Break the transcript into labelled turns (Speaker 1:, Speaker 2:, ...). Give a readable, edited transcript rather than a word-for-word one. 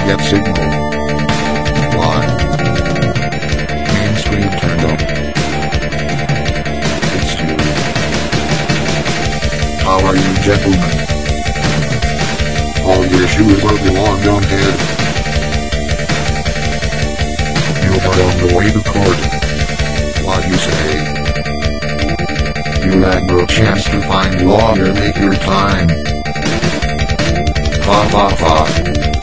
Speaker 1: get signal. Why? Main screen turned up. It's you. How are you, gentlemen? All your shoes will belong down here. You are on the way to court. What you say? You had no chance to find lawyer, make your time. Ha ha ha.